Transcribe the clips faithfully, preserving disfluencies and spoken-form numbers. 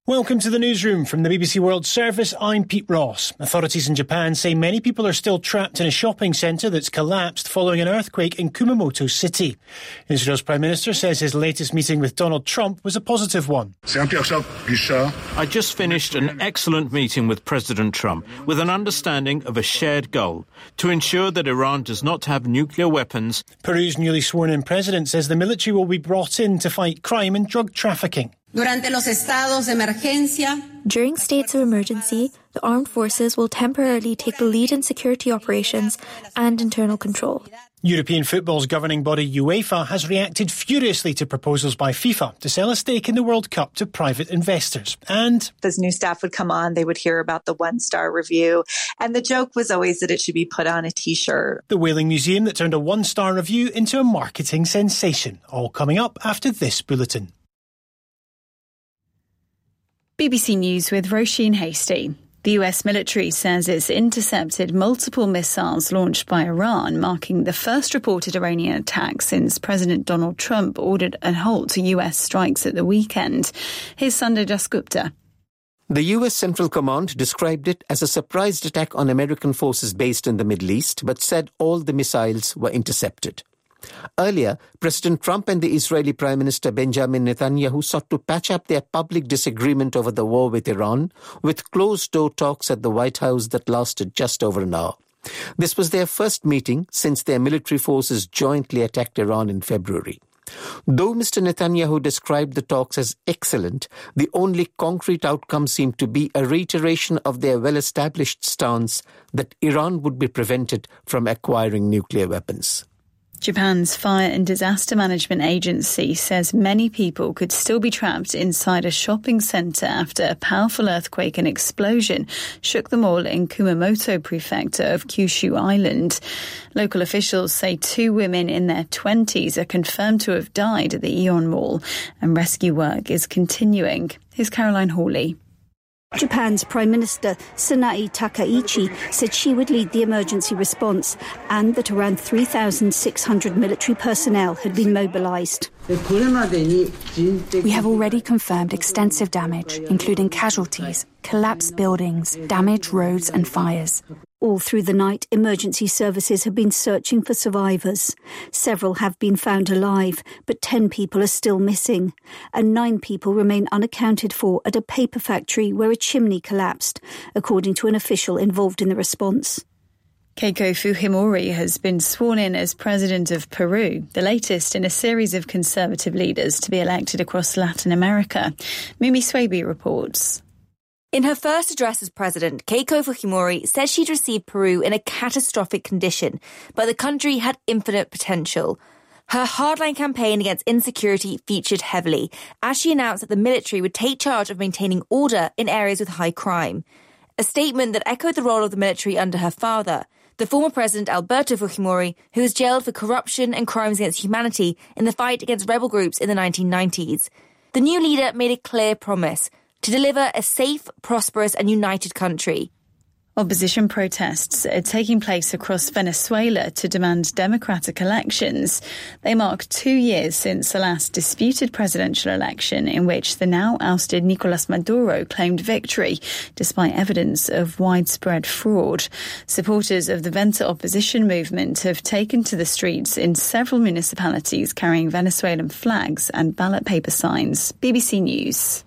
Welcome to the newsroom from the B B C World Service. I'm Pete Ross. Authorities in Japan say many people are still trapped in a shopping centre that's collapsed following an earthquake in Kumamoto City. Israel's Prime Minister says his latest meeting with Donald Trump was a positive one. I just finished an excellent meeting with President Trump with an understanding of a shared goal to ensure that Iran does not have nuclear weapons. Peru's newly sworn-in president says the military will be brought in to fight crime and drug trafficking. Durante los estados de emergencia, During states of emergency, the armed forces will temporarily take the lead in security operations and internal control. European football's governing body UEFA has reacted furiously to proposals by FIFA to sell a stake in the World Cup to private investors. And as new staff would come on, they would hear about the one-star review. And the joke was always that it should be put on a T-shirt. The Whaling Museum that turned a one-star review into a marketing sensation. All coming up after this bulletin. B B C News with Roisin Hasty. The U S military says it's intercepted multiple missiles launched by Iran, marking the first reported Iranian attack since President Donald Trump ordered a halt to U S strikes at the weekend. Here's Sanjay Dasgupta. The U S Central Command described it as a surprise attack on American forces based in the Middle East, but said all the missiles were intercepted. Earlier, President Trump and the Israeli Prime Minister Benjamin Netanyahu sought to patch up their public disagreement over the war with Iran with closed-door talks at the White House that lasted just over an hour. This was their first meeting since their military forces jointly attacked Iran in February. Though Mister Netanyahu described the talks as excellent, the only concrete outcome seemed to be a reiteration of their well-established stance that Iran would be prevented from acquiring nuclear weapons. Japan's Fire and Disaster Management Agency says many people could still be trapped inside a shopping centre after a powerful earthquake and explosion shook them all in Kumamoto Prefecture of Kyushu Island. Local officials say two women in their twenties are confirmed to have died at the Aeon Mall, and rescue work is continuing. Here's Caroline Hawley. Japan's Prime Minister Sanae Takaichi said she would lead the emergency response and that around three thousand six hundred military personnel had been mobilised. We have already confirmed extensive damage, including casualties, collapsed buildings, damaged roads and fires. All through the night, emergency services have been searching for survivors. Several have been found alive, but ten people are still missing, and nine people remain unaccounted for at a paper factory where a chimney collapsed, according to an official involved in the response. Keiko Fujimori has been sworn in as president of Peru, the latest in a series of conservative leaders to be elected across Latin America. Mimi Swaby reports. In her first address as president, Keiko Fujimori said she'd received Peru in a catastrophic condition, but the country had infinite potential. Her hardline campaign against insecurity featured heavily, as she announced that the military would take charge of maintaining order in areas with high crime. A statement that echoed the role of the military under her father, the former president Alberto Fujimori, who was jailed for corruption and crimes against humanity in the fight against rebel groups in the nineteen nineties. The new leader made a clear promise to deliver a safe, prosperous and united country. Opposition protests are taking place across Venezuela to demand democratic elections. They mark two years since the last disputed presidential election in which the now ousted Nicolas Maduro claimed victory, despite evidence of widespread fraud. Supporters of the Venta opposition movement have taken to the streets in several municipalities carrying Venezuelan flags and ballot paper signs. B B C News.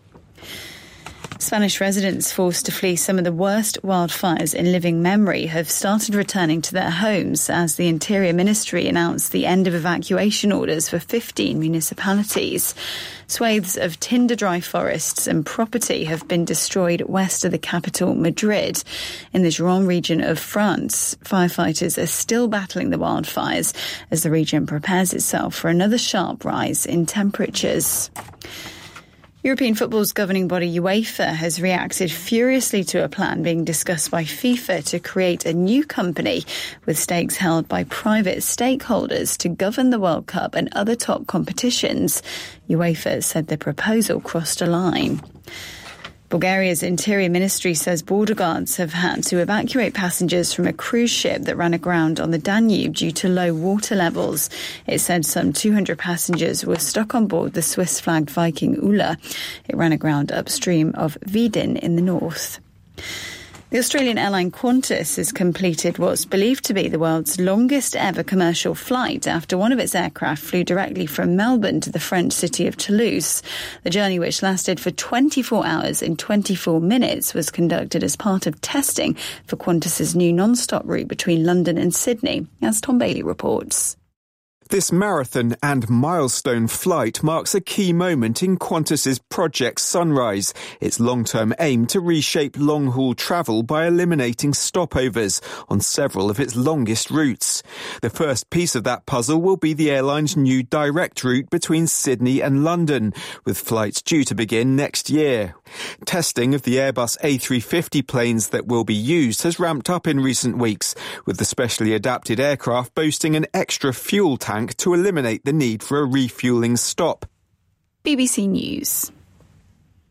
Spanish residents forced to flee some of the worst wildfires in living memory have started returning to their homes as the Interior Ministry announced the end of evacuation orders for fifteen municipalities. Swathes of tinder-dry forests and property have been destroyed west of the capital, Madrid. In the Gironde region of France, firefighters are still battling the wildfires as the region prepares itself for another sharp rise in temperatures. European football's governing body UEFA has reacted furiously to a plan being discussed by FIFA to create a new company with stakes held by private stakeholders to govern the World Cup and other top competitions. UEFA said the proposal crossed a line. Bulgaria's Interior Ministry says border guards have had to evacuate passengers from a cruise ship that ran aground on the Danube due to low water levels. It said some two hundred passengers were stuck on board the Swiss-flagged Viking Ula. It ran aground upstream of Vidin in the north. The Australian airline Qantas has completed what's believed to be the world's longest ever commercial flight after one of its aircraft flew directly from Melbourne to the French city of Toulouse. The journey, which lasted for twenty-four hours and twenty-four minutes, was conducted as part of testing for Qantas's new non-stop route between London and Sydney, as Tom Bailey reports. This marathon and milestone flight marks a key moment in Qantas's Project Sunrise, its long-term aim to reshape long-haul travel by eliminating stopovers on several of its longest routes. The first piece of that puzzle will be the airline's new direct route between Sydney and London, with flights due to begin next year. Testing of the Airbus A three fifty planes that will be used has ramped up in recent weeks, with the specially adapted aircraft boasting an extra fuel tank to eliminate the need for a refuelling stop. B B C News.